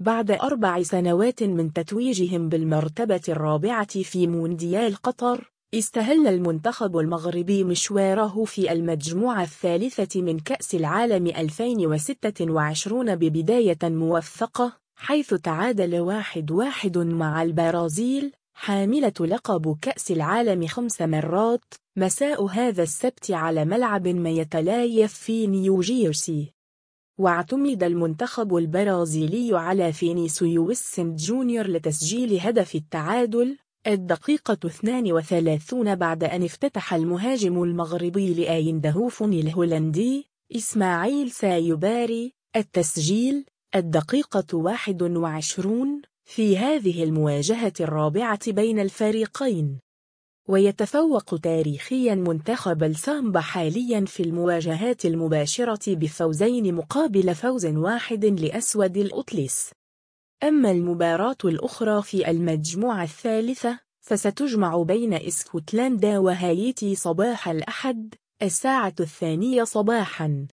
بعد 4 سنوات من تتويجهم بالمرتبة الرابعة في مونديال قطر، استهل المنتخب المغربي مشواره في المجموعة الثالثة من كأس العالم 2026 ببداية موفقة، حيث تعادل 1-1 مع البرازيل حاملة لقب كأس العالم 5 مرات مساء هذا السبت على ملعب ميت لايف في نيوجيرسي. واعتمد المنتخب البرازيلي على فينيسيوس جونيور لتسجيل هدف التعادل الدقيقة 32 بعد أن افتتح المهاجم المغربي لأيندهوفن الهولندي إسماعيل سايباري التسجيل الدقيقة 21 في هذه المواجهة الرابعة بين الفريقين. ويتفوق تاريخيا منتخب السامبا حاليا في المواجهات المباشرة بفوزين مقابل فوز واحد لأسود الأطلس. أما المباراة الأخرى في المجموعة الثالثة فستجمع بين اسكتلندا وهايتي صباح الأحد الساعة 2 صباحا.